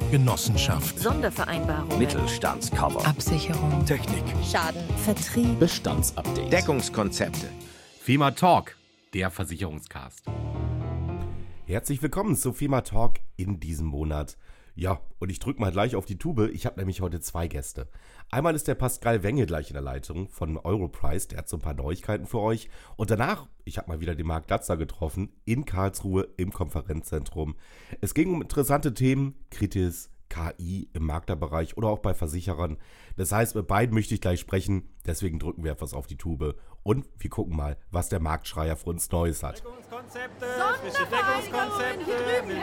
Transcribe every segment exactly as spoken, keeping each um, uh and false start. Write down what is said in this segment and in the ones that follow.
Genossenschaft, Sondervereinbarung, Mittelstandscover, Absicherung, Technik, Schaden, Vertrieb, Bestandsupdate, Deckungskonzepte. FEMA Talk, der Versicherungscast. Herzlich willkommen zu FEMA Talk in diesem Monat. Ja, und ich drücke mal gleich auf die Tube. Ich habe nämlich heute zwei Gäste. Einmal ist der Pascal Wenge gleich in der Leitung von Europrice. Der hat so ein paar Neuigkeiten für euch. Und danach, ich habe mal wieder den Marc Latzer getroffen in Karlsruhe im Konferenzzentrum. Es ging um interessante Themen, Kritis, K I im Maklerbereich oder auch bei Versicherern. Das heißt, mit beiden möchte ich gleich sprechen. Deswegen drücken wir etwas auf die Tube. Und wir gucken mal, was der Marktschreier für uns Neues hat. Deckungskonzepte, frische Deckungskonzepte.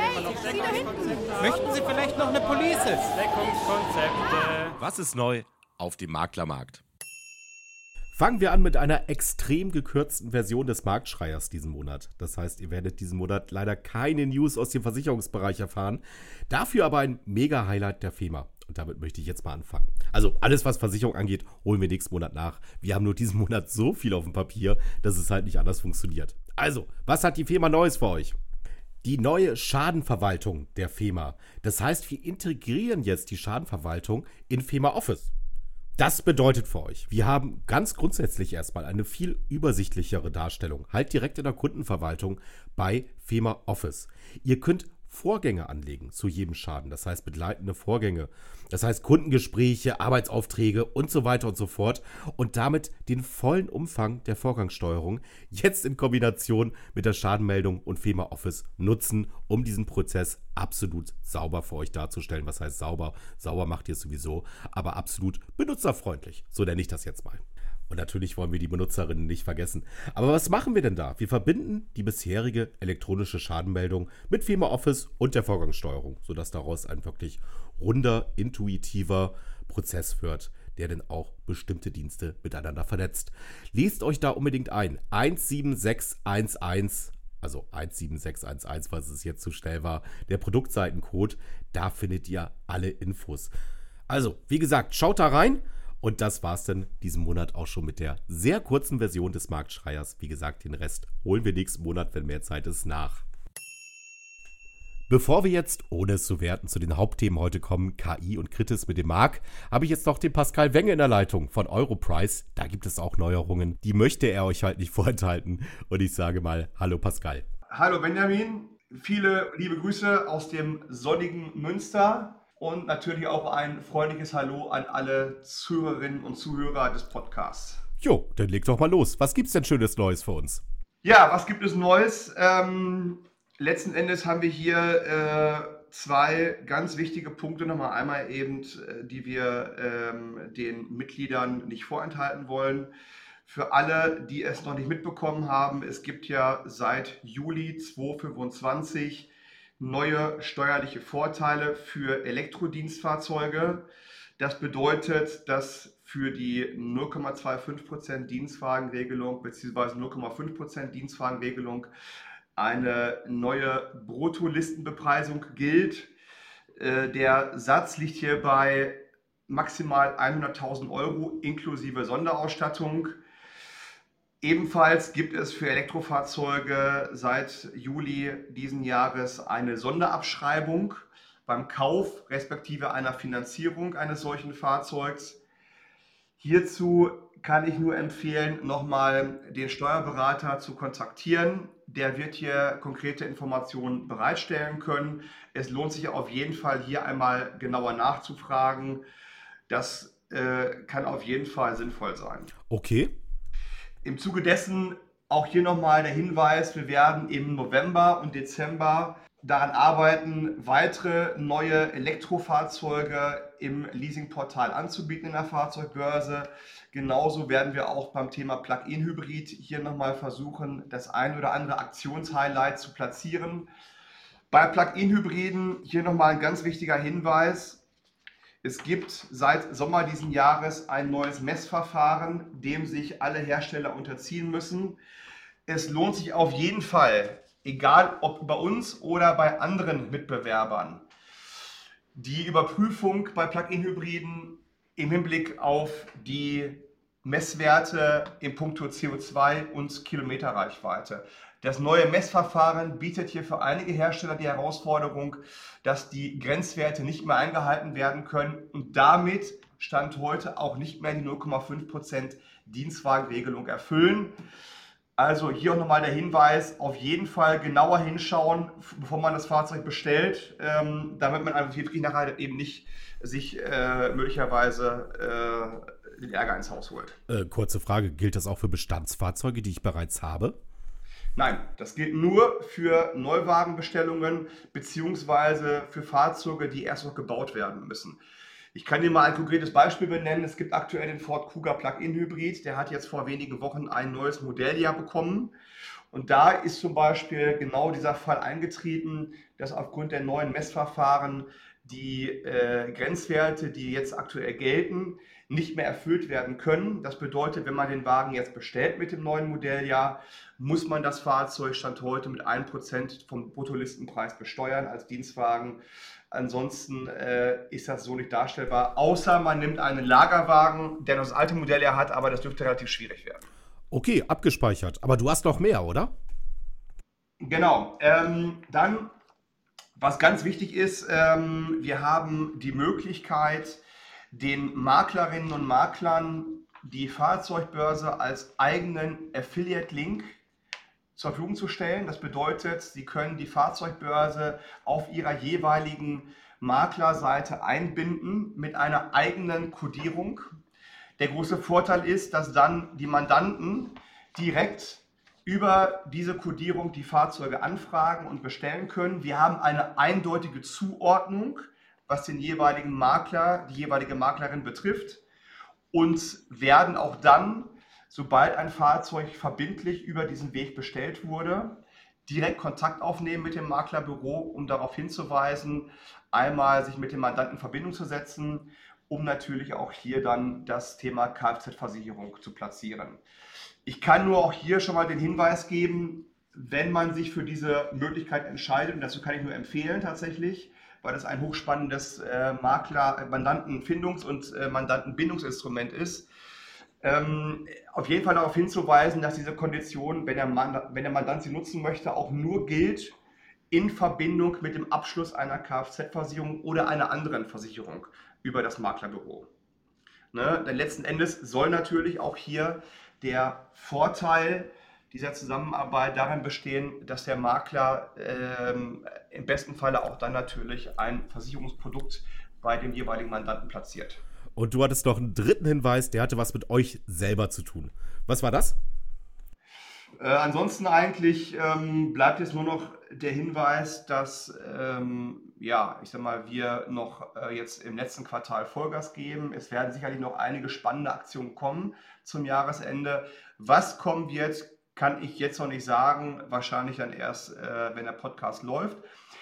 Möchten Sie vielleicht noch eine Police? Deckungskonzepte. Was ist neu auf dem Maklermarkt? Fangen wir an mit einer extrem gekürzten Version des Marktschreiers diesen Monat. Das heißt, ihr werdet diesen Monat leider keine News aus dem Versicherungsbereich erfahren. Dafür aber ein Mega-Highlight der FEMA. Und damit möchte ich jetzt mal anfangen. Also alles, was Versicherung angeht, holen wir nächsten Monat nach. Wir haben nur diesen Monat so viel auf dem Papier, dass es halt nicht anders funktioniert. Also, was hat die FEMA Neues für euch? Die neue Schadenverwaltung der FEMA. Das heißt, wir integrieren jetzt die Schadenverwaltung in FEMA Office. Das bedeutet für euch, wir haben ganz grundsätzlich erstmal eine viel übersichtlichere Darstellung, halt direkt in der Kundenverwaltung bei FEMA Office. Ihr könnt Vorgänge anlegen zu jedem Schaden, das heißt begleitende Vorgänge, das heißt Kundengespräche, Arbeitsaufträge und so weiter und so fort und damit den vollen Umfang der Vorgangssteuerung jetzt in Kombination mit der Schadenmeldung und FEMA Office nutzen, um diesen Prozess absolut sauber für euch darzustellen. Was heißt sauber? Sauber macht ihr es sowieso, aber absolut benutzerfreundlich, so nenne ich das jetzt mal. Und natürlich wollen wir die Benutzerinnen nicht vergessen. Aber was machen wir denn da? Wir verbinden die bisherige elektronische Schadenmeldung mit FEMA Office und der Vorgangssteuerung, sodass daraus ein wirklich runder, intuitiver Prozess wird, der dann auch bestimmte Dienste miteinander vernetzt. Lest euch da unbedingt ein. eins sieben sechs eins eins, also eins sieben sechs eins eins, was es jetzt zu schnell war, der Produktseitencode, da findet ihr alle Infos. Also, wie gesagt, schaut da rein. Und das war's dann diesen Monat auch schon mit der sehr kurzen Version des Marktschreiers. Wie gesagt, den Rest holen wir nächsten Monat, wenn mehr Zeit ist, nach. Bevor wir jetzt, ohne es zu werten, zu den Hauptthemen heute kommen, K I und Kritis mit dem Marc, habe ich jetzt noch den Pascal Wenge in der Leitung von Europrice. Da gibt es auch Neuerungen. Die möchte er euch halt nicht vorenthalten. Und ich sage mal, hallo Pascal. Hallo Benjamin, viele liebe Grüße aus dem sonnigen Münster. Und natürlich auch ein freundliches Hallo an alle Zuhörerinnen und Zuhörer des Podcasts. Jo, dann leg doch mal los. Was gibt's denn Schönes Neues für uns? Ja, was gibt es Neues? Ähm, letzten Endes haben wir hier äh, zwei ganz wichtige Punkte nochmal. Einmal eben, äh, die wir ähm, den Mitgliedern nicht vorenthalten wollen. Für alle, die es noch nicht mitbekommen haben, es gibt ja seit Juli zweitausendfünfundzwanzig neue steuerliche Vorteile für Elektrodienstfahrzeuge. Das bedeutet, dass für die null Komma fünfundzwanzig Prozent Dienstwagenregelung bzw. null Komma fünf Prozent Dienstwagenregelung eine neue Bruttolistenbepreisung gilt. Der Satz liegt hier bei maximal hunderttausend Euro inklusive Sonderausstattung. Ebenfalls gibt es für Elektrofahrzeuge seit Juli diesen Jahres eine Sonderabschreibung beim Kauf respektive einer Finanzierung eines solchen Fahrzeugs. Hierzu kann ich nur empfehlen, nochmal den Steuerberater zu kontaktieren. Der wird hier konkrete Informationen bereitstellen können. Es lohnt sich auf jeden Fall hier einmal genauer nachzufragen. Das äh, kann auf jeden Fall sinnvoll sein. Okay. Im Zuge dessen auch hier nochmal der Hinweis, wir werden im November und Dezember daran arbeiten, weitere neue Elektrofahrzeuge im Leasingportal anzubieten in der Fahrzeugbörse. Genauso werden wir auch beim Thema Plug-in-Hybrid hier nochmal versuchen, das ein oder andere Aktionshighlight zu platzieren. Bei Plug-in-Hybriden hier nochmal ein ganz wichtiger Hinweis. Es gibt seit Sommer diesen Jahres ein neues Messverfahren, dem sich alle Hersteller unterziehen müssen. Es lohnt sich auf jeden Fall, egal ob bei uns oder bei anderen Mitbewerbern, die Überprüfung bei Plug-in-Hybriden im Hinblick auf die Messwerte in puncto C O zwei und Kilometerreichweite. Das neue Messverfahren bietet hier für einige Hersteller die Herausforderung, dass die Grenzwerte nicht mehr eingehalten werden können und damit Stand heute auch nicht mehr die null Komma fünf Prozent Dienstwagenregelung erfüllen. Also hier auch nochmal der Hinweis, auf jeden Fall genauer hinschauen, bevor man das Fahrzeug bestellt, ähm, damit man einfach wirklich nachher eben nicht sich äh, möglicherweise äh, den Ärger ins Haus holt. Äh, kurze Frage, gilt das auch für Bestandsfahrzeuge, die ich bereits habe? Nein, das gilt nur für Neuwagenbestellungen beziehungsweise für Fahrzeuge, die erst noch gebaut werden müssen. Ich kann dir mal ein konkretes Beispiel benennen. Es gibt aktuell den Ford Kuga Plug-in Hybrid. Der hat jetzt vor wenigen Wochen ein neues Modelljahr bekommen. Und da ist zum Beispiel genau dieser Fall eingetreten, dass aufgrund der neuen Messverfahren die äh, Grenzwerte, die jetzt aktuell gelten, nicht mehr erfüllt werden können. Das bedeutet, wenn man den Wagen jetzt bestellt mit dem neuen Modelljahr, muss man das Fahrzeug Stand heute mit ein Prozent vom Bruttolistenpreis besteuern als Dienstwagen. Ansonsten äh, ist das so nicht darstellbar, außer man nimmt einen Lagerwagen, der noch das alte Modelljahr hat, aber das dürfte relativ schwierig werden. Okay, abgespeichert. Aber du hast noch mehr, oder? Genau. Ähm, dann, was ganz wichtig ist, ähm, wir haben die Möglichkeit, den Maklerinnen und Maklern die Fahrzeugbörse als eigenen Affiliate-Link zur Verfügung zu stellen. Das bedeutet, Sie können die Fahrzeugbörse auf Ihrer jeweiligen Maklerseite einbinden mit einer eigenen Kodierung. Der große Vorteil ist, dass dann die Mandanten direkt über diese Kodierung die Fahrzeuge anfragen und bestellen können. Wir haben eine eindeutige Zuordnung, was den jeweiligen Makler, die jeweilige Maklerin betrifft, und werden auch dann, sobald ein Fahrzeug verbindlich über diesen Weg bestellt wurde, direkt Kontakt aufnehmen mit dem Maklerbüro, um darauf hinzuweisen, einmal sich mit dem Mandanten in Verbindung zu setzen, um natürlich auch hier dann das Thema Kfz-Versicherung zu platzieren. Ich kann nur auch hier schon mal den Hinweis geben, wenn man sich für diese Möglichkeit entscheidet, und dazu kann ich nur empfehlen tatsächlich, weil das ein hochspannendes äh, Makler-Mandantenfindungs- und äh, Mandantenbindungsinstrument ist, ähm, auf jeden Fall darauf hinzuweisen, dass diese Kondition, wenn der, Mandant, wenn der Mandant sie nutzen möchte, auch nur gilt in Verbindung mit dem Abschluss einer Kfz-Versicherung oder einer anderen Versicherung über das Maklerbüro. Ne? Denn letzten Endes soll natürlich auch hier der Vorteil dieser Zusammenarbeit darin bestehen, dass der Makler ähm, im besten Falle auch dann natürlich ein Versicherungsprodukt bei dem jeweiligen Mandanten platziert. Und du hattest noch einen dritten Hinweis, der hatte was mit euch selber zu tun. Was war das? Äh, ansonsten eigentlich ähm, bleibt jetzt nur noch der Hinweis, dass ähm, ja, ich sag mal, wir noch äh, jetzt im letzten Quartal Vollgas geben. Es werden sicherlich noch einige spannende Aktionen kommen zum Jahresende. Was kommen wird, kann ich jetzt noch nicht sagen. Wahrscheinlich dann erst, äh, wenn der Podcast läuft.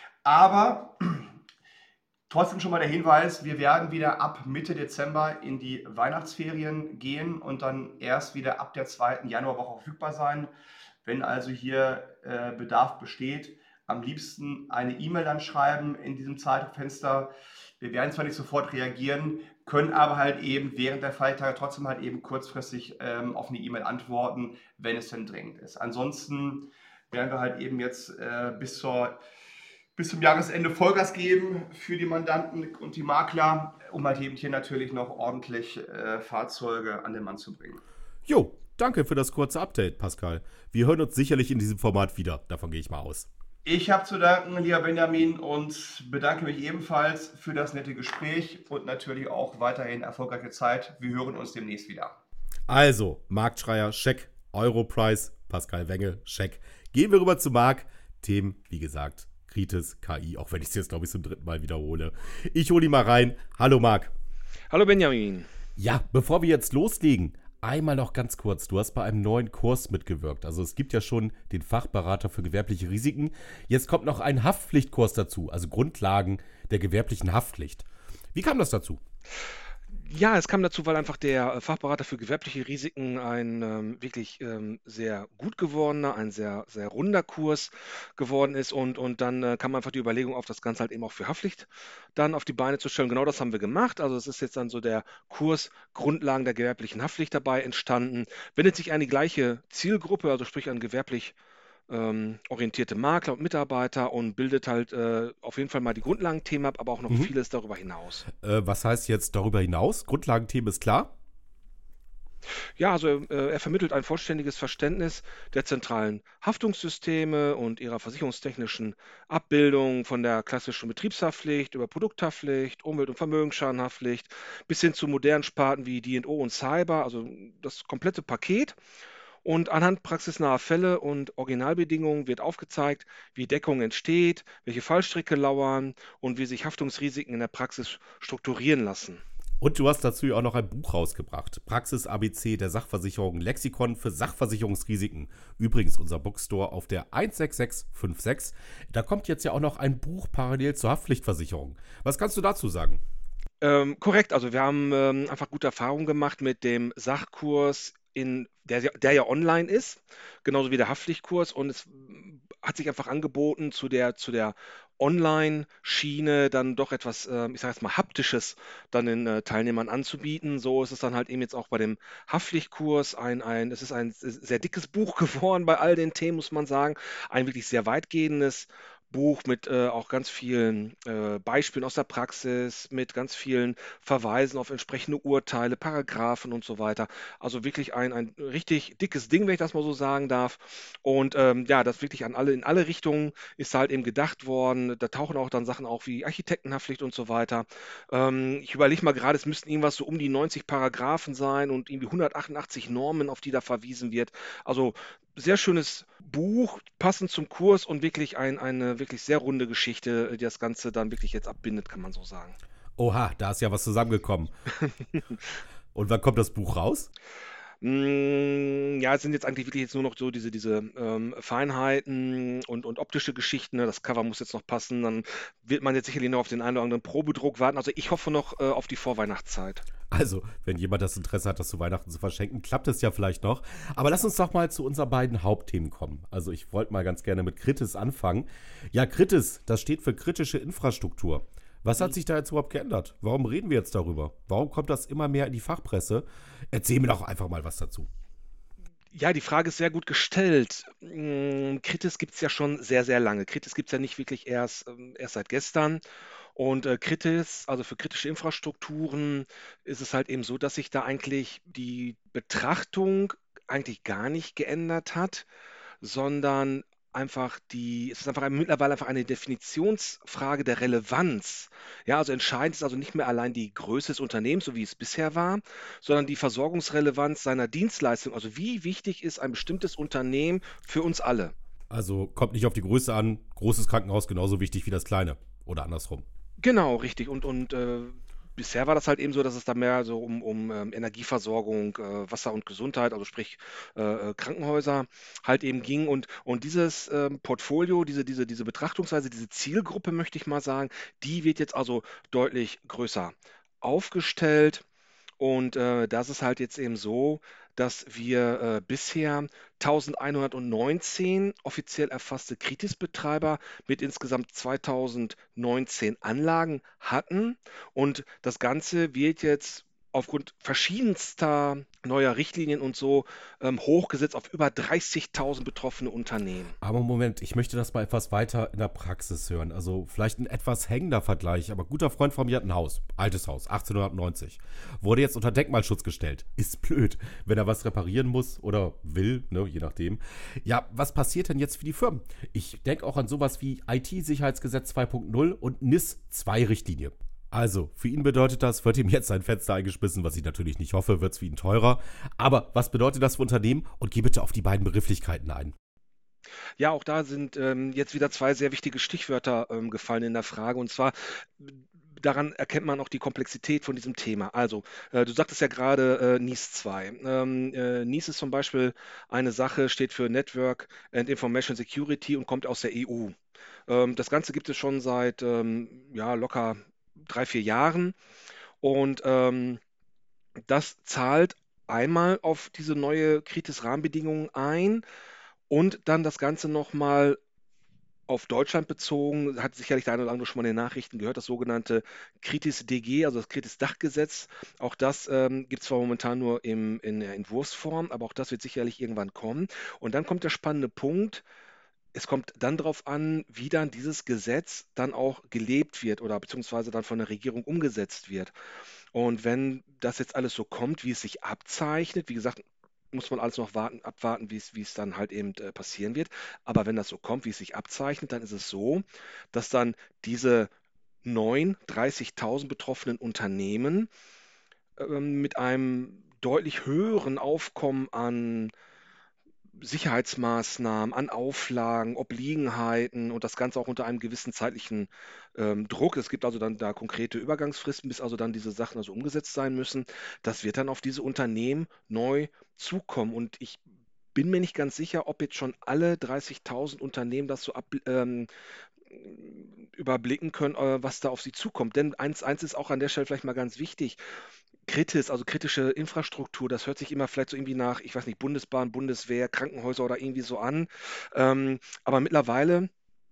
Aber trotzdem schon mal der Hinweis, wir werden wieder ab Mitte Dezember in die Weihnachtsferien gehen und dann erst wieder ab der zweiten Januarwoche verfügbar sein. Wenn also hier äh, Bedarf besteht, am liebsten eine E-Mail dann schreiben in diesem Zeitfenster. Wir werden zwar nicht sofort reagieren, können aber halt eben während der Feiertage trotzdem halt eben kurzfristig ähm, auf eine E-Mail antworten, wenn es denn dringend ist. Ansonsten werden wir halt eben jetzt äh, bis zur bis zum Jahresende Vollgas geben für die Mandanten und die Makler, um halt eben hier natürlich noch ordentlich äh, Fahrzeuge an den Mann zu bringen. Jo, danke für das kurze Update, Pascal. Wir hören uns sicherlich in diesem Format wieder, davon gehe ich mal aus. Ich habe zu danken, lieber Benjamin, und bedanke mich ebenfalls für das nette Gespräch und natürlich auch weiterhin erfolgreiche Zeit. Wir hören uns demnächst wieder. Also, Marktschreier, check. Europrice, Pascal Wenge, check. Gehen wir rüber zu Marc. Themen, wie gesagt, Kritis, K I, auch wenn ich es jetzt, glaube ich, zum dritten Mal wiederhole. Ich hole ihn mal rein. Hallo Marc. Hallo Benjamin. Ja, bevor wir jetzt loslegen, einmal noch ganz kurz. Du hast bei einem neuen Kurs mitgewirkt. Also es gibt ja schon den Fachberater für gewerbliche Risiken. Jetzt kommt noch ein Haftpflichtkurs dazu, also Grundlagen der gewerblichen Haftpflicht. Wie kam das dazu? Ja, es kam dazu, weil einfach der äh, Fachberater für gewerbliche Risiken ein ähm, wirklich ähm, sehr gut gewordener, ein sehr, sehr runder Kurs geworden ist und, und dann äh, kam einfach die Überlegung auf, das Ganze halt eben auch für Haftpflicht dann auf die Beine zu stellen. Genau das haben wir gemacht. Also es ist jetzt dann so der Kurs Grundlagen der gewerblichen Haftpflicht dabei entstanden. Wendet sich an die gleiche Zielgruppe, also sprich an gewerblich ähm, orientierte Makler und Mitarbeiter und bildet halt äh, auf jeden Fall mal die Grundlagenthemen ab, aber auch noch Mhm. vieles darüber hinaus. Äh, was heißt jetzt darüber hinaus? Grundlagenthemen ist klar. Ja, also äh, er vermittelt ein vollständiges Verständnis der zentralen Haftungssysteme und ihrer versicherungstechnischen Abbildung von der klassischen Betriebshaftpflicht über Produkthaftpflicht, Umwelt- und Vermögensschadenhaftpflicht bis hin zu modernen Sparten wie D und O und Cyber, also das komplette Paket. Und anhand praxisnaher Fälle und Originalbedingungen wird aufgezeigt, wie Deckung entsteht, welche Fallstricke lauern und wie sich Haftungsrisiken in der Praxis strukturieren lassen. Und du hast dazu ja auch noch ein Buch rausgebracht. Praxis A B C der Sachversicherung, Lexikon für Sachversicherungsrisiken. Übrigens unser Bookstore auf der eins sechs sechs fünf sechs. Da kommt jetzt ja auch noch ein Buch parallel zur Haftpflichtversicherung. Was kannst du dazu sagen? Ähm, korrekt, also wir haben ähm, einfach gute Erfahrungen gemacht mit dem Sachkurs, in, der, ja- der ja online ist, genauso wie der Haftpflichtkurs. Und es mm, hat sich einfach angeboten, zu der, zu der Online-Schiene dann doch etwas, ähm, ich sage jetzt mal, Haptisches dann den äh, Teilnehmern anzubieten. So ist es dann halt eben jetzt auch bei dem Haftpflichtkurs ein, ein, es ist ein sehr dickes Buch geworden bei all den Themen, muss man sagen. Ein wirklich sehr weitgehendes Buch mit äh, auch ganz vielen äh, Beispielen aus der Praxis, mit ganz vielen Verweisen auf entsprechende Urteile, Paragraphen und so weiter. Also wirklich ein, ein richtig dickes Ding, wenn ich das mal so sagen darf. Und ähm, ja, das wirklich an alle, in alle Richtungen ist halt eben gedacht worden. Da tauchen auch dann Sachen auf wie Architektenhaftpflicht und so weiter. Ähm, ich überlege mal gerade, es müssten irgendwas so um die neunzig Paragraphen sein und irgendwie hundertachtundachtzig Normen, auf die da verwiesen wird. Also sehr schönes Buch, passend zum Kurs und wirklich ein, eine wirklich sehr runde Geschichte, die das Ganze dann wirklich jetzt abbindet, kann man so sagen. Oha, da ist ja was zusammengekommen. Und wann kommt das Buch raus? Mm, Ja, es sind jetzt eigentlich wirklich jetzt nur noch so diese, diese ähm, Feinheiten und, und optische Geschichten. Ne? Das Cover muss jetzt noch passen. Dann wird man jetzt sicherlich noch auf den einen oder anderen Probedruck warten. Also ich hoffe noch äh, auf die Vorweihnachtszeit. Also, wenn jemand das Interesse hat, das zu Weihnachten zu verschenken, klappt es ja vielleicht noch. Aber lass uns doch mal zu unseren beiden Hauptthemen kommen. Also, ich wollte mal ganz gerne mit Kritis anfangen. Ja, Kritis, das steht für kritische Infrastruktur. Was hat sich da jetzt überhaupt geändert? Warum reden wir jetzt darüber? Warum kommt das immer mehr in die Fachpresse? Erzähl mir doch einfach mal was dazu. Ja, die Frage ist sehr gut gestellt. Mm, Kritis gibt es ja schon sehr, sehr lange. Kritis gibt es ja nicht wirklich erst, ähm, erst seit gestern. Und äh, Kritis, also für kritische Infrastrukturen, ist es halt eben so, dass sich da eigentlich die Betrachtung eigentlich gar nicht geändert hat, sondern einfach die, es ist einfach ein, mittlerweile einfach eine Definitionsfrage der Relevanz. Ja, also entscheidend ist also nicht mehr allein die Größe des Unternehmens, so wie es bisher war, sondern die Versorgungsrelevanz seiner Dienstleistung. Also wie wichtig ist ein bestimmtes Unternehmen für uns alle? Also, kommt nicht auf die Größe an. Großes Krankenhaus genauso wichtig wie das kleine. Oder andersrum. Genau, richtig. Und, und äh, bisher war das halt eben so, dass es da mehr so um, um ähm, Energieversorgung, äh, Wasser und Gesundheit, also sprich äh, äh, Krankenhäuser, halt eben ging. Und, und dieses ähm, Portfolio, diese, diese, diese Betrachtungsweise, diese Zielgruppe, möchte ich mal sagen, die wird jetzt also deutlich größer aufgestellt. Und äh, das ist halt jetzt eben so, dass wir äh, bisher eintausendeinhundertneunzehn offiziell erfasste Kritisbetreiber mit insgesamt zweitausendneunzehn Anlagen hatten. Und das Ganze wird jetzt aufgrund verschiedenster neuer Richtlinien und so ähm, hochgesetzt auf über dreißigtausend betroffene Unternehmen. Aber Moment, ich möchte das mal etwas weiter in der Praxis hören. Also vielleicht ein etwas hängender Vergleich, aber ein guter Freund von mir hat ein Haus, altes Haus, achtzehnhundertneunzig. Wurde jetzt unter Denkmalschutz gestellt. Ist blöd, wenn er was reparieren muss oder will, ne, je nachdem. Ja, was passiert denn jetzt für die Firmen? Ich denke auch an sowas wie I T-Sicherheitsgesetz zwei Punkt null und N I S zwei Richtlinie. Also, für ihn bedeutet das, wird ihm jetzt ein Fenster eingeschmissen, was ich natürlich nicht hoffe, wird es für ihn teurer. Aber was bedeutet das für Unternehmen? Und geh bitte auf die beiden Begrifflichkeiten ein. Ja, auch da sind ähm, jetzt wieder zwei sehr wichtige Stichwörter ähm, gefallen in der Frage. Und zwar, äh, daran erkennt man auch die Komplexität von diesem Thema. Also, äh, du sagtest ja gerade äh, N I S zwei. Ähm, äh, N I S ist zum Beispiel eine Sache, steht für Network and Information Security und kommt aus der E U. Ähm, das Ganze gibt es schon seit ähm, ja, locker drei, vier Jahren. Und ähm, das zahlt einmal auf diese neue Kritis-Rahmenbedingungen ein und dann das Ganze nochmal auf Deutschland bezogen, hat sicherlich der eine oder andere schon mal in den Nachrichten gehört, das sogenannte Kritis-D G, also das Kritis-Dachgesetz. Auch das ähm, gibt es zwar momentan nur im, in der Entwurfsform, aber auch das wird sicherlich irgendwann kommen. Und dann kommt der spannende Punkt, es kommt dann darauf an, wie dann dieses Gesetz dann auch gelebt wird oder beziehungsweise dann von der Regierung umgesetzt wird. Und wenn das jetzt alles so kommt, wie es sich abzeichnet, wie gesagt, muss man alles noch warten, abwarten, wie es, wie es dann halt eben äh, passieren wird. Aber wenn das so kommt, wie es sich abzeichnet, dann ist es so, dass dann diese neun, dreißigtausend betroffenen Unternehmen ähm, mit einem deutlich höheren Aufkommen an Sicherheitsmaßnahmen, an Auflagen, Obliegenheiten und das Ganze auch unter einem gewissen zeitlichen ähm, Druck. Es gibt also dann da konkrete Übergangsfristen, bis also dann diese Sachen also umgesetzt sein müssen. Das wird dann auf diese Unternehmen neu zukommen. Und ich bin mir nicht ganz sicher, ob jetzt schon alle dreißigtausend Unternehmen das so ab, ähm, überblicken können, äh, was da auf sie zukommt. Denn eins, eins ist auch an der Stelle vielleicht mal ganz wichtig. Kritis, also kritische Infrastruktur, das hört sich immer vielleicht so irgendwie nach, ich weiß nicht, Bundesbahn, Bundeswehr, Krankenhäuser oder irgendwie so an. Ähm, aber mittlerweile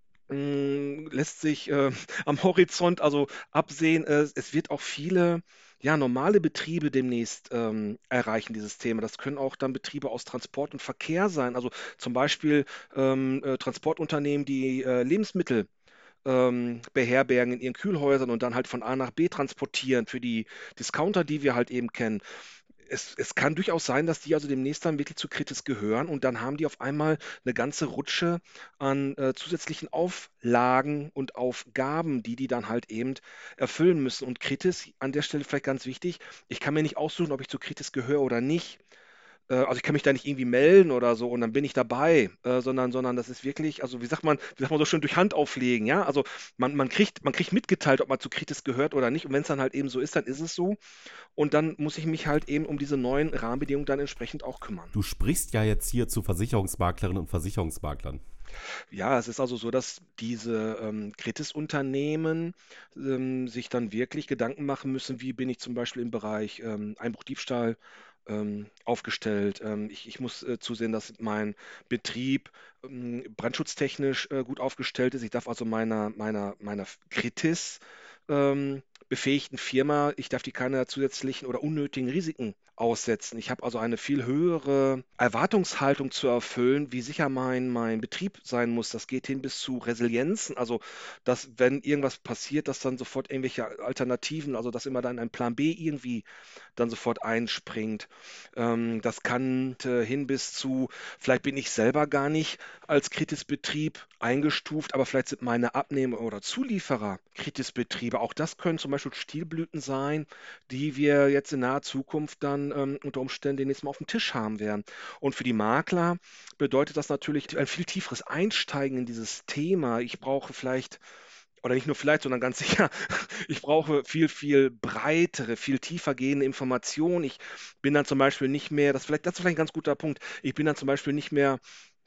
mh, lässt sich äh, am Horizont also absehen, äh, es wird auch viele ja, normale Betriebe demnächst ähm, erreichen, dieses Thema. Das können auch dann Betriebe aus Transport und Verkehr sein. Also zum Beispiel ähm, äh, Transportunternehmen, die äh, Lebensmittel ähm, beherbergen in ihren Kühlhäusern und dann halt von A nach B transportieren für die Discounter, die wir halt eben kennen. Es, es kann durchaus sein, dass die also demnächst dann wirklich zu Kritis gehören und dann haben die auf einmal eine ganze Rutsche an äh, zusätzlichen Auflagen und Aufgaben, die die dann halt eben erfüllen müssen. Und Kritis, an der Stelle vielleicht ganz wichtig, ich kann mir nicht aussuchen, ob ich zu Kritis gehöre oder nicht. Äh, also ich kann mich da nicht irgendwie melden oder so und dann bin ich dabei, äh, sondern, sondern das ist wirklich, also wie sagt man, wie sagt man so schön, durch Hand auflegen, ja? Also man, man kriegt, man kriegt mitgeteilt, ob man zu Kritis gehört oder nicht. Und wenn es dann halt eben so ist, dann ist es so. Und dann muss ich mich halt eben um diese neuen Rahmenbedingungen dann entsprechend auch kümmern. Du sprichst ja jetzt hier zu Versicherungsmaklerinnen und Versicherungsmaklern. Ja, es ist also so, dass diese ähm, Kritis-Unternehmen ähm, sich dann wirklich Gedanken machen müssen, wie bin ich zum Beispiel im Bereich ähm, Einbruch, Diebstahl ähm, aufgestellt. Ähm, ich, ich muss äh, zusehen, dass mein Betrieb ähm, brandschutztechnisch äh, gut aufgestellt ist. Ich darf also meiner, meiner, meiner Kritis ähm, befähigten Firma, ich darf die keine zusätzlichen oder unnötigen Risiken aussetzen. Ich habe also eine viel höhere Erwartungshaltung zu erfüllen, wie sicher mein, mein Betrieb sein muss. Das geht hin bis zu Resilienzen, also dass wenn irgendwas passiert, dass dann sofort irgendwelche Alternativen, also dass immer dann ein Plan B irgendwie dann sofort einspringt. Ähm, das kann äh, hin bis zu, vielleicht bin ich selber gar nicht als Kritisbetrieb eingestuft, aber vielleicht sind meine Abnehmer oder Zulieferer Kritisbetriebe. Auch das können zum Beispiel Stilblüten sein, die wir jetzt in naher Zukunft dann ähm, unter Umständen demnächst mal auf dem Tisch haben werden. Und für die Makler bedeutet das natürlich ein viel tieferes Einsteigen in dieses Thema. Ich brauche vielleicht oder nicht nur vielleicht, sondern ganz sicher, ich brauche viel, viel breitere, viel tiefer gehende Informationen. Ich bin dann zum Beispiel nicht mehr, das, vielleicht, das ist vielleicht ein ganz guter Punkt, ich bin dann zum Beispiel nicht mehr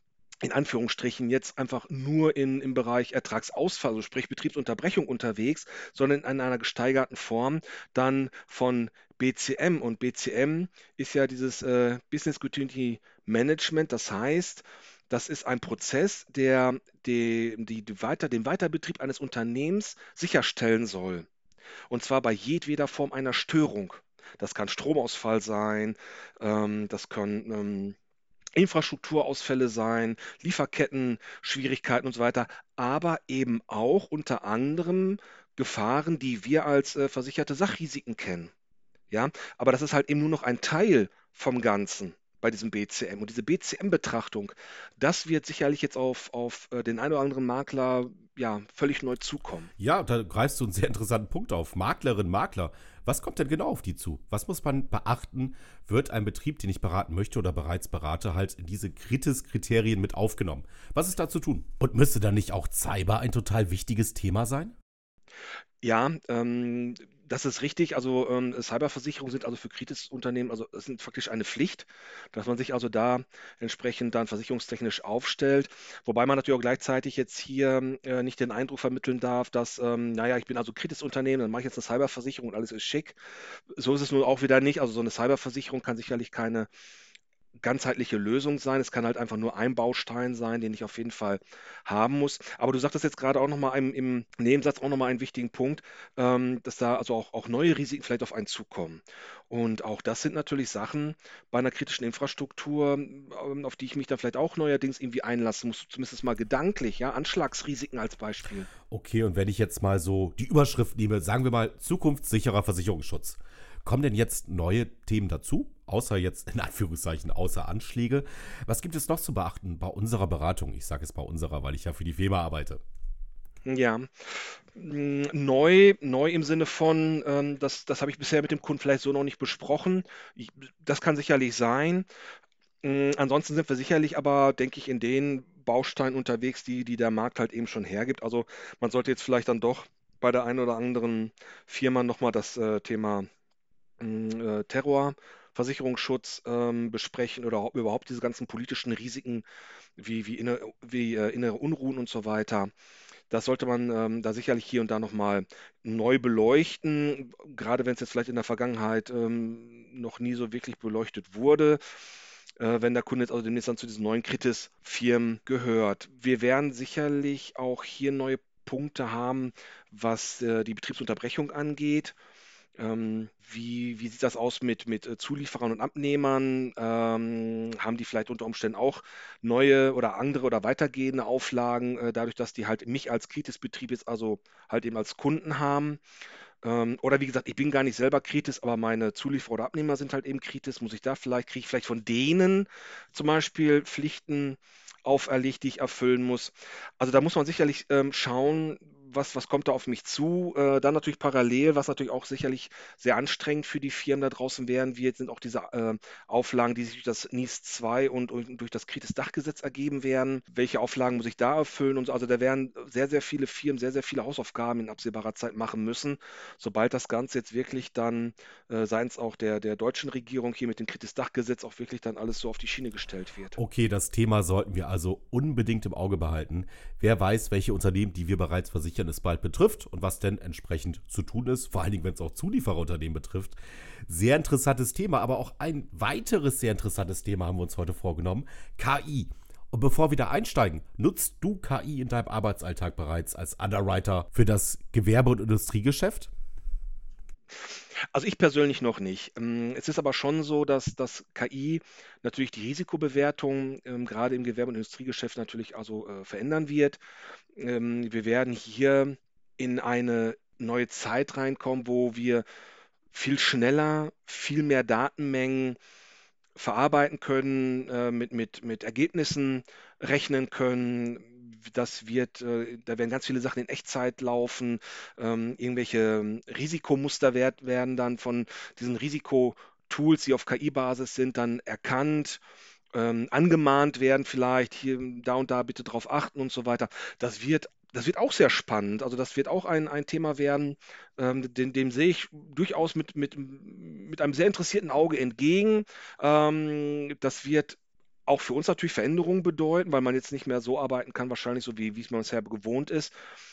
in Anführungsstrichen jetzt einfach nur in, im Bereich Ertragsausfall, also sprich Betriebsunterbrechung unterwegs, sondern in einer gesteigerten Form dann von B C M. Und B C M ist ja dieses äh, Business Continuity Management, das heißt, das ist ein Prozess, der die, die, die weiter, den Weiterbetrieb eines Unternehmens sicherstellen soll. Und zwar bei jedweder Form einer Störung. Das kann Stromausfall sein, ähm, das kann ähm, Infrastrukturausfälle sein, Lieferketten-Schwierigkeiten und so weiter, aber eben auch unter anderem Gefahren, die wir als äh, versicherte Sachrisiken kennen. Ja, aber das ist halt eben nur noch ein Teil vom Ganzen bei diesem B C M. Und diese B C M-Betrachtung, das wird sicherlich jetzt auf, auf äh, den einen oder anderen Makler ja völlig neu zukommen. Ja, da greifst du einen sehr interessanten Punkt auf. Maklerin, Makler. Was kommt denn genau auf die zu? Was muss man beachten? Wird ein Betrieb, den ich beraten möchte oder bereits berate, halt in diese Kritis-Kriterien mit aufgenommen? Was ist da zu tun? Und müsste dann nicht auch Cyber ein total wichtiges Thema sein? Ja, ähm, das ist richtig. Also ähm, Cyberversicherungen sind also für Kritisunternehmen, also es sind faktisch eine Pflicht, dass man sich also da entsprechend dann versicherungstechnisch aufstellt. Wobei man natürlich auch gleichzeitig jetzt hier äh, nicht den Eindruck vermitteln darf, dass, ähm, naja, ich bin also Kritisunternehmen, dann mache ich jetzt eine Cyberversicherung und alles ist schick. So ist es nun auch wieder nicht. Also so eine Cyberversicherung kann sicherlich keine ganzheitliche Lösung sein. Es kann halt einfach nur ein Baustein sein, den ich auf jeden Fall haben muss. Aber du sagtest jetzt gerade auch noch mal im, im Nebensatz auch noch mal einen wichtigen Punkt, ähm, dass da also auch, auch neue Risiken vielleicht auf einen zukommen. Und auch das sind natürlich Sachen bei einer kritischen Infrastruktur, ähm, auf die ich mich dann vielleicht auch neuerdings irgendwie einlassen muss, zumindest mal gedanklich, ja, Anschlagsrisiken als Beispiel. Okay, und wenn ich jetzt mal so die Überschrift nehme, sagen wir mal zukunftssicherer Versicherungsschutz. Kommen denn jetzt neue Themen dazu? Außer jetzt in Anführungszeichen, außer Anschläge. Was gibt es noch zu beachten bei unserer Beratung? Ich sage es bei unserer, weil ich ja für die Firma arbeite. Ja, mm, neu, neu im Sinne von, ähm, das, das habe ich bisher mit dem Kunden vielleicht so noch nicht besprochen. Ich, das kann sicherlich sein. Mm, Ansonsten sind wir sicherlich aber, denke ich, in den Bausteinen unterwegs, die, die der Markt halt eben schon hergibt. Also man sollte jetzt vielleicht dann doch bei der einen oder anderen Firma nochmal das äh, Thema mm, äh, Terror, Versicherungsschutz ähm, besprechen oder ob überhaupt diese ganzen politischen Risiken wie, wie, inne, wie äh, innere Unruhen und so weiter. Das sollte man ähm, da sicherlich hier und da nochmal neu beleuchten, gerade wenn es jetzt vielleicht in der Vergangenheit ähm, noch nie so wirklich beleuchtet wurde, äh, wenn der Kunde jetzt also demnächst dann zu diesen neuen Kritis-Firmen gehört. Wir werden sicherlich auch hier neue Punkte haben, was äh, die Betriebsunterbrechung angeht. Ähm, wie, wie sieht das aus mit, mit äh, Zulieferern und Abnehmern? Ähm, haben die vielleicht unter Umständen auch neue oder andere oder weitergehende Auflagen, äh, dadurch, dass die halt mich als Kritis-Betrieb jetzt also halt eben als Kunden haben? Ähm, oder wie gesagt, ich bin gar nicht selber Kritis, aber meine Zulieferer oder Abnehmer sind halt eben Kritis. Muss ich da vielleicht, kriege ich vielleicht von denen zum Beispiel Pflichten auferlegt, die ich erfüllen muss? Also da muss man sicherlich ähm, schauen, was, was kommt da auf mich zu. Äh, dann natürlich parallel, was natürlich auch sicherlich sehr anstrengend für die Firmen da draußen wären wird, sind auch diese äh, Auflagen, die sich durch das N I S zwei und, und durch das Kritis-Dachgesetz ergeben werden. Welche Auflagen muss ich da erfüllen? Und so. Also da werden sehr, sehr viele Firmen sehr, sehr viele Hausaufgaben in absehbarer Zeit machen müssen, sobald das Ganze jetzt wirklich dann äh, seitens auch der, der deutschen Regierung hier mit dem Kritis-Dachgesetz auch wirklich dann alles so auf die Schiene gestellt wird. Okay, das Thema sollten wir also unbedingt im Auge behalten. Wer weiß, welche Unternehmen, die wir bereits versichern, es bald betrifft und was denn entsprechend zu tun ist, vor allen Dingen, wenn es auch Zuliefererunternehmen betrifft. Sehr interessantes Thema, aber auch ein weiteres sehr interessantes Thema haben wir uns heute vorgenommen: K I. Und bevor wir da einsteigen, nutzt du K I in deinem Arbeitsalltag bereits als Underwriter für das Gewerbe- und Industriegeschäft? Also ich persönlich noch nicht. Ähm, Es ist aber schon so, dass das K I natürlich die Risikobewertung ähm, gerade im Gewerbe- und Industriegeschäft natürlich also äh, verändern wird. Ähm, wir werden hier in eine neue Zeit reinkommen, wo wir viel schneller, viel mehr Datenmengen verarbeiten können, äh, mit, mit, mit Ergebnissen rechnen können. Das wird, äh, da werden ganz viele Sachen in Echtzeit laufen. Ähm, irgendwelche ähm, Risikomuster werd, werden dann von diesen Risikotools, die auf K I-Basis sind, dann erkannt, ähm, angemahnt werden vielleicht, hier, da und da bitte drauf achten und so weiter. Das wird, das wird auch sehr spannend. Also das wird auch ein, ein Thema werden, ähm, dem, dem sehe ich durchaus mit, mit, mit einem sehr interessierten Auge entgegen. Ähm, das wird auch für uns natürlich Veränderungen bedeuten, weil man jetzt nicht mehr so arbeiten kann, wahrscheinlich so wie, wie es man bisher gewohnt ist.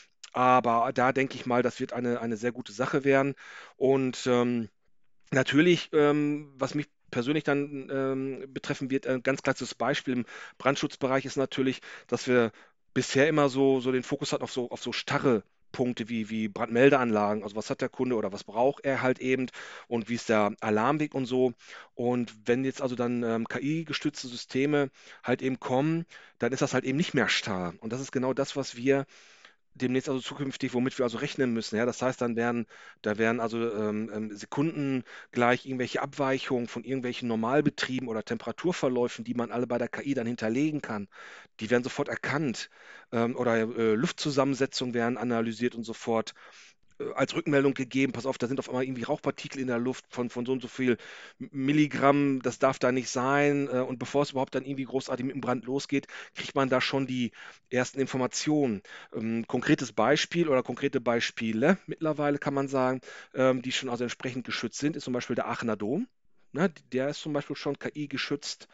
Aber da denke ich mal, das wird eine, eine sehr gute Sache werden. Und ähm, natürlich, ähm, was mich persönlich dann ähm, betreffen wird, ein ganz klassisches Beispiel im Brandschutzbereich ist natürlich, dass wir bisher immer so, so den Fokus hatten auf so, auf so starre Punkte wie, wie Brandmeldeanlagen. Also was hat der Kunde oder was braucht er halt eben und wie ist der Alarmweg und so. Und wenn jetzt also dann ähm, K I-gestützte Systeme halt eben kommen, dann ist das halt eben nicht mehr starr. Und das ist genau das, was wir demnächst also zukünftig, womit wir also rechnen müssen. Ja, das heißt, dann werden, da werden also ähm, ähm, sekundengleich irgendwelche Abweichungen von irgendwelchen Normalbetrieben oder Temperaturverläufen, die man alle bei der K I dann hinterlegen kann, die werden sofort erkannt. Ähm, oder äh, Luftzusammensetzungen werden analysiert und sofort äh, als Rückmeldung gegeben, pass auf, da sind auf einmal irgendwie Rauchpartikel in der Luft von, von so und so viel Milligramm, das darf da nicht sein. Äh, und bevor es überhaupt dann irgendwie großartig mit dem Brand losgeht, kriegt man da schon die ersten Informationen. Ähm, konkretes Beispiel oder konkrete Beispiele mittlerweile kann man sagen, ähm, die schon also entsprechend geschützt sind, ist zum Beispiel der Aachener Dom. Ne, der ist zum Beispiel schon K I geschützt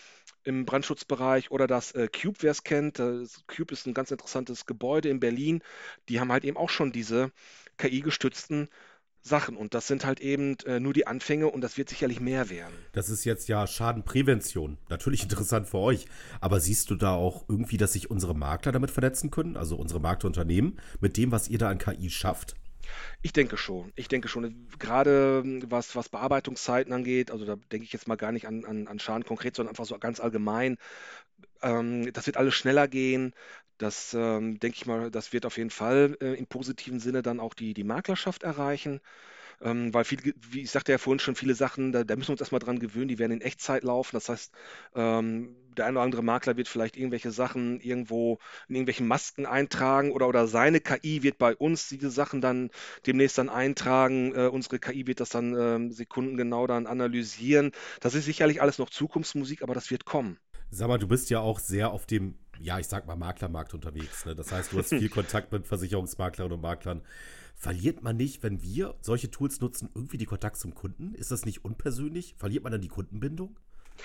im Brandschutzbereich oder das äh, Cube, wer es kennt. Das Cube ist ein ganz interessantes Gebäude in Berlin. Die haben halt eben auch schon diese K I-gestützten Sachen. Und das sind halt eben äh, nur die Anfänge und das wird sicherlich mehr werden. Das ist jetzt ja Schadenprävention. Natürlich interessant für euch. Aber siehst du da auch irgendwie, dass sich unsere Makler damit vernetzen können? Also unsere Marktunternehmen mit dem, was ihr da an K I schafft? Ich denke schon. Ich denke schon. Gerade ähm, was, was Bearbeitungszeiten angeht, also da denke ich jetzt mal gar nicht an, an, an Schaden konkret, sondern einfach so ganz allgemein. Ähm, das wird alles schneller gehen. Das ähm, denke ich mal, das wird auf jeden Fall äh, im positiven Sinne dann auch die, die Maklerschaft erreichen. Ähm, weil viel, ge- wie ich sagte ja vorhin schon, viele Sachen, da, da müssen wir uns erstmal dran gewöhnen, die werden in Echtzeit laufen. Das heißt, ähm, der eine oder andere Makler wird vielleicht irgendwelche Sachen irgendwo in irgendwelchen Masken eintragen oder, oder seine K I wird bei uns diese Sachen dann demnächst dann eintragen. Äh, unsere K I wird das dann ähm, sekundengenau dann analysieren. Das ist sicherlich alles noch Zukunftsmusik, aber das wird kommen. Sag mal, du bist ja auch sehr auf dem, ja, ich sag mal, Maklermarkt unterwegs. Ne? Das heißt, du hast viel Kontakt mit Versicherungsmaklerinnen und Maklern. Verliert man nicht, wenn wir solche Tools nutzen, irgendwie die Kontakt zum Kunden? Ist das nicht unpersönlich? Verliert man dann die Kundenbindung?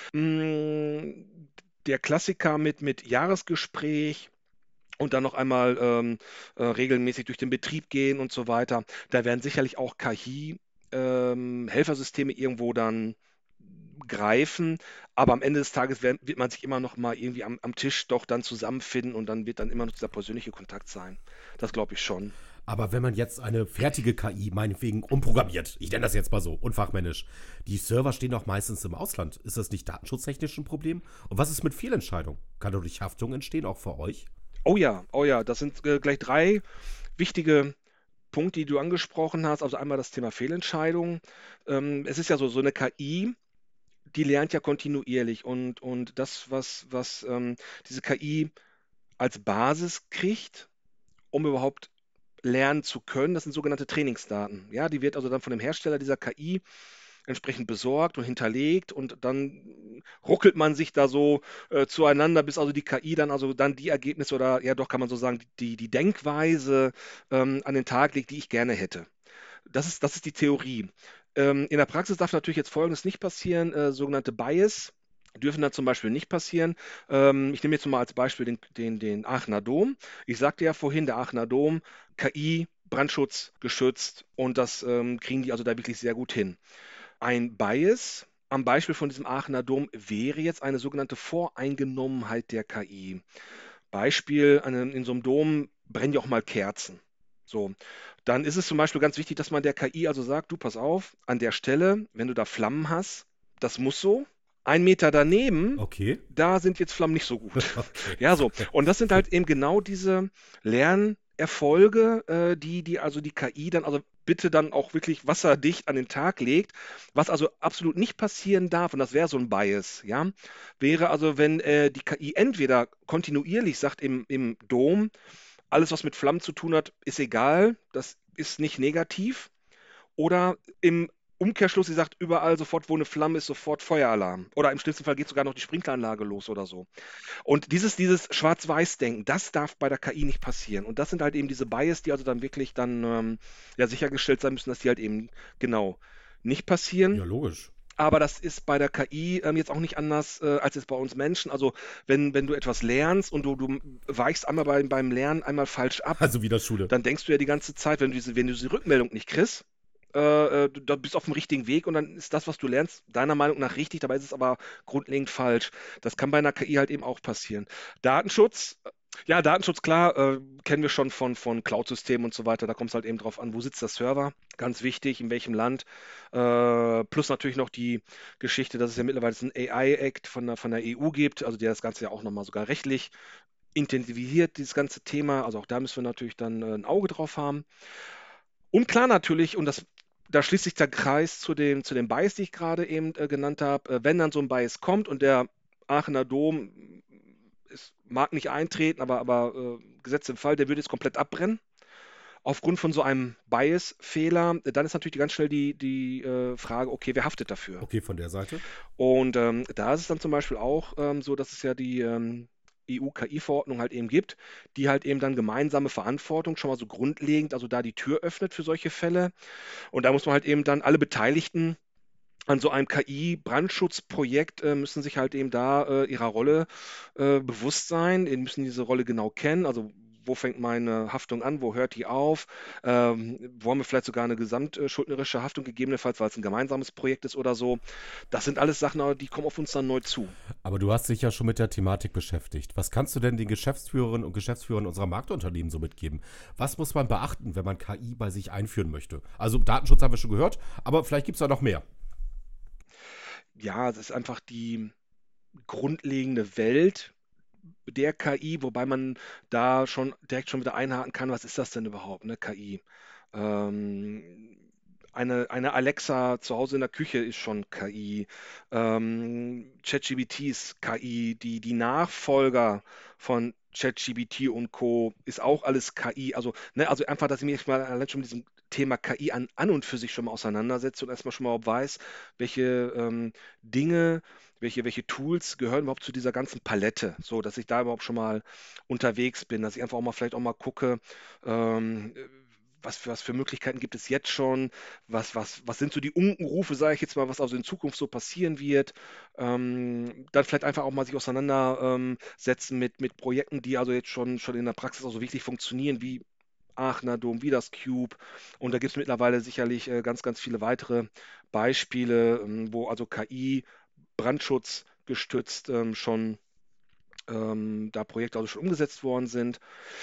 Mm, Der Klassiker mit, mit Jahresgespräch und dann noch einmal ähm, äh, regelmäßig durch den Betrieb gehen und so weiter. Da werden sicherlich auch K I, ähm, Helfersysteme irgendwo dann greifen, aber am Ende des Tages werden, wird man sich immer noch mal irgendwie am, am Tisch doch dann zusammenfinden und dann wird dann immer noch dieser persönliche Kontakt sein. Das glaube ich schon. Aber wenn man jetzt eine fertige K I, meinetwegen umprogrammiert, ich nenne das jetzt mal so, unfachmännisch, die Server stehen doch meistens im Ausland. Ist das nicht datenschutztechnisch ein Problem? Und was ist mit Fehlentscheidungen? Kann dadurch Haftung entstehen, auch für euch? Oh ja, oh ja, das sind äh, gleich drei wichtige Punkte, die du angesprochen hast. Also einmal das Thema Fehlentscheidungen. Ähm, es ist ja so, so eine K I, die lernt ja kontinuierlich und, und das, was, was ähm, diese K I als Basis kriegt, um überhaupt lernen zu können, das sind sogenannte Trainingsdaten. Ja, die wird also dann von dem Hersteller dieser K I entsprechend besorgt und hinterlegt und dann ruckelt man sich da so äh, zueinander, bis also die K I dann also dann die Ergebnisse oder ja doch kann man so sagen, die, die Denkweise ähm, an den Tag legt, die ich gerne hätte. Das ist, das ist die Theorie. Ähm, in der Praxis darf natürlich jetzt Folgendes nicht passieren, äh, sogenannte Bias dürfen da zum Beispiel nicht passieren. Ähm, ich nehme jetzt mal als Beispiel den, den, den Aachener Dom. Ich sagte ja vorhin, der Aachener Dom, K I, Brandschutz geschützt und das ähm, kriegen die also da wirklich sehr gut hin. Ein Bias am Beispiel von diesem Aachener Dom wäre jetzt eine sogenannte Voreingenommenheit der K I. Beispiel, an- in so einem Dom brennen ja auch mal Kerzen. So, dann ist es zum Beispiel ganz wichtig, dass man der K I also sagt, du pass auf, an der Stelle, wenn du da Flammen hast, das muss so. Ein Meter daneben, Okay. da sind jetzt Flammen nicht so gut. Okay. Ja, so. Und das sind halt eben genau diese Lernerfolge, äh, die, die also die K I dann also bitte dann auch wirklich wasserdicht an den Tag legt. Was also absolut nicht passieren darf, und das wäre so ein Bias, ja, wäre also, wenn äh, die K I entweder kontinuierlich sagt im, im Dom, alles, was mit Flammen zu tun hat, ist egal, das ist nicht negativ, oder im Umkehrschluss, sie sagt überall sofort, wo eine Flamme ist, sofort Feueralarm. Oder im schlimmsten Fall geht sogar noch die Sprinkleranlage los oder so. Und dieses, dieses Schwarz-Weiß-Denken, das darf bei der K I nicht passieren. Und das sind halt eben diese Bias, die also dann wirklich dann ähm, ja, sichergestellt sein müssen, dass die halt eben genau nicht passieren. Ja, logisch. Aber das ist bei der K I ähm, jetzt auch nicht anders äh, als jetzt bei uns Menschen. Also wenn, wenn du etwas lernst und du, du weichst einmal beim, beim Lernen einmal falsch ab, Also wieder Schule. dann denkst du ja die ganze Zeit, wenn du diese, wenn du diese Rückmeldung nicht kriegst, äh, äh, du, du bist auf dem richtigen Weg und dann ist das, was du lernst, deiner Meinung nach richtig, dabei ist es aber grundlegend falsch. Das kann bei einer K I halt eben auch passieren. Datenschutz, äh, ja, Datenschutz, klar, äh, kennen wir schon von, von Cloud-Systemen und so weiter. Da kommt es halt eben drauf an, wo sitzt der Server, ganz wichtig, in welchem Land. Äh, plus natürlich noch die Geschichte, dass es ja mittlerweile einen A I-Act von der, von der E U gibt, also der das Ganze ja auch nochmal sogar rechtlich intensiviert, dieses ganze Thema. Also auch da müssen wir natürlich dann äh, ein Auge drauf haben. Und klar natürlich, und das, da schließt sich der Kreis zu dem, zu dem Bias, die ich gerade eben äh, genannt habe, äh, wenn dann so ein Bias kommt und der Aachener Dom, es mag nicht eintreten, aber, aber äh, Gesetz im Fall, der würde jetzt komplett abbrennen, aufgrund von so einem Bias-Fehler, dann ist natürlich ganz schnell die, die äh, Frage, okay, wer haftet dafür? Okay, von der Seite. Und ähm, da ist es dann zum Beispiel auch ähm, so, dass es ja die ähm, E U-K I-Verordnung halt eben gibt, die halt eben dann gemeinsame Verantwortung schon mal so grundlegend, also da die Tür öffnet für solche Fälle. Und da muss man halt eben dann alle Beteiligten an so einem K I-Brandschutzprojekt äh, müssen sich halt eben da äh, ihrer Rolle äh, bewusst sein, die müssen diese Rolle genau kennen, also wo fängt meine Haftung an, wo hört die auf, ähm, wollen wir vielleicht sogar eine gesamtschuldnerische Haftung gegebenenfalls, weil es ein gemeinsames Projekt ist oder so. Das sind alles Sachen, die kommen auf uns dann neu zu. Aber du hast dich ja schon mit der Thematik beschäftigt. Was kannst du denn den Geschäftsführerinnen und Geschäftsführern unserer Marktunternehmen so mitgeben? Was muss man beachten, wenn man K I bei sich einführen möchte? Also Datenschutz haben wir schon gehört, aber vielleicht gibt es da noch mehr. Ja, es ist einfach die grundlegende Welt der K I, wobei man da schon direkt schon wieder einhaken kann, was ist das denn überhaupt, ne, K I? Ähm, eine, eine Alexa zu Hause in der Küche ist schon K I. Ähm, ChatGPT ist K I. Die, die Nachfolger von ChatGPT und Co. ist auch alles K I. Also, ne, also einfach, dass ich mich mal allein schon mit diesem Thema K I an, an und für sich schon mal auseinandersetze und erstmal schon mal weiß, welche ähm, Dinge, welche, welche Tools gehören überhaupt zu dieser ganzen Palette, so dass ich da überhaupt schon mal unterwegs bin, dass ich einfach auch mal vielleicht auch mal gucke, ähm, was für, was für Möglichkeiten gibt es jetzt schon, was, was, was sind so die Unkenrufe, sage ich jetzt mal, was also in Zukunft so passieren wird. Ähm, dann vielleicht einfach auch mal sich auseinandersetzen ähm, mit, mit Projekten, die also jetzt schon, schon in der Praxis auch so wirklich funktionieren, wie Aachener Dom, wie das Cube. Und da gibt es mittlerweile sicherlich äh, ganz, ganz viele weitere Beispiele, ähm, wo also K I Brandschutz gestützt ähm, schon ähm, da Projekte also schon umgesetzt worden sind.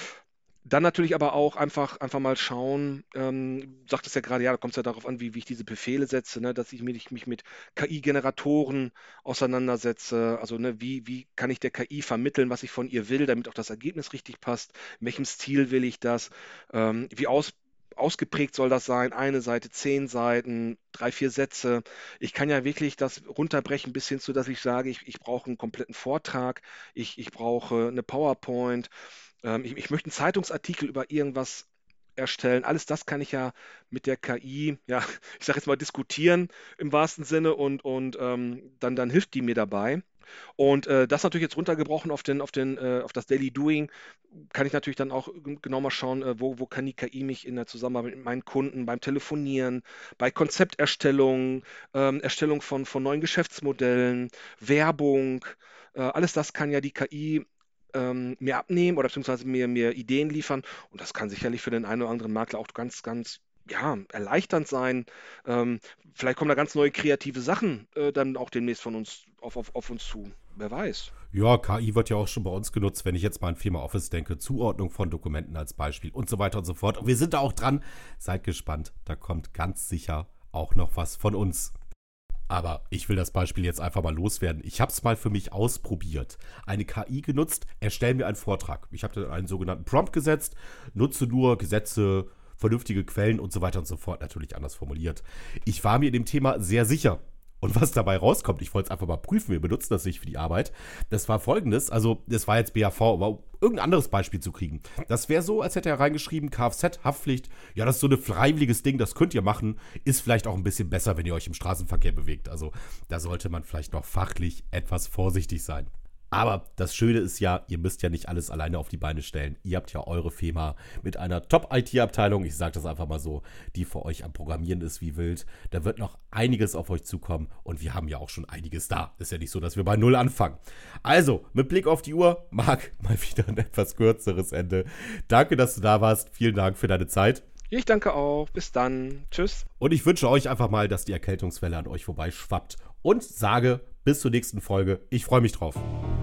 Dann natürlich aber auch einfach, einfach mal schauen, ähm, sagt es ja gerade, ja, da kommt es ja darauf an, wie, wie ich diese Befehle setze, ne, dass ich mich, mich mit K I-Generatoren auseinandersetze. Also ne, wie, wie kann ich der K I vermitteln, was ich von ihr will, damit auch das Ergebnis richtig passt? In welchem Stil will ich das? Ähm, wie aus, ausgeprägt soll das sein? Eine Seite, zehn Seiten, drei, vier Sätze. Ich kann ja wirklich das runterbrechen bis hin zu, dass ich sage, ich, ich brauche einen kompletten Vortrag, ich, ich brauche eine PowerPoint. Ich, ich möchte einen Zeitungsartikel über irgendwas erstellen. Alles das kann ich ja mit der K I, ja, ich sage jetzt mal diskutieren im wahrsten Sinne und, und ähm, dann, dann hilft die mir dabei. Und äh, das natürlich jetzt runtergebrochen auf, den, auf, den, äh, auf das Daily Doing, kann ich natürlich dann auch genau mal schauen, äh, wo, wo kann die K I mich in der Zusammenarbeit mit meinen Kunden, beim Telefonieren, bei Konzepterstellung, ähm, Erstellung von, von neuen Geschäftsmodellen, Werbung, äh, alles das kann ja die K I ähm, mir abnehmen oder beziehungsweise mir, mir Ideen liefern. Und das kann sicherlich für den einen oder anderen Makler auch ganz, ganz ja, erleichternd sein. Ähm, vielleicht kommen da ganz neue kreative Sachen äh, dann auch demnächst von uns auf, auf, auf uns zu. Wer weiß. Ja, K I wird ja auch schon bei uns genutzt, wenn ich jetzt mal an Firma Office denke, Zuordnung von Dokumenten als Beispiel und so weiter und so fort. Und wir sind da auch dran. Seid gespannt, da kommt ganz sicher auch noch was von uns. Aber ich will das Beispiel jetzt einfach mal loswerden. Ich habe es mal für mich ausprobiert. Eine K I genutzt, erstell mir einen Vortrag. Ich habe dann einen sogenannten Prompt gesetzt, nutze nur Gesetze, vernünftige Quellen und so weiter und so fort. Natürlich anders formuliert. Ich war mir in dem Thema sehr sicher. Und was dabei rauskommt, ich wollte es einfach mal prüfen, wir benutzen das nicht für die Arbeit. Das war folgendes, also das war jetzt B A V, aber um irgendein anderes Beispiel zu kriegen. Das wäre so, als hätte er reingeschrieben, Kfz, Haftpflicht, ja, das ist so ein freiwilliges Ding, das könnt ihr machen, ist vielleicht auch ein bisschen besser, wenn ihr euch im Straßenverkehr bewegt. Also da sollte man vielleicht noch fachlich etwas vorsichtig sein. Aber das Schöne ist ja, ihr müsst ja nicht alles alleine auf die Beine stellen. Ihr habt ja eure Firma mit einer Top-I T-Abteilung, ich sage das einfach mal so, die für euch am Programmieren ist wie wild. Da wird noch einiges auf euch zukommen und wir haben ja auch schon einiges da. Ist ja nicht so, dass wir bei Null anfangen. Also, mit Blick auf die Uhr, Marc, mal wieder ein etwas kürzeres Ende. Danke, dass du da warst. Vielen Dank für deine Zeit. Ich danke auch. Bis dann. Tschüss. Und ich wünsche euch einfach mal, dass die Erkältungswelle an euch vorbeischwappt und sage bis zur nächsten Folge. Ich freue mich drauf.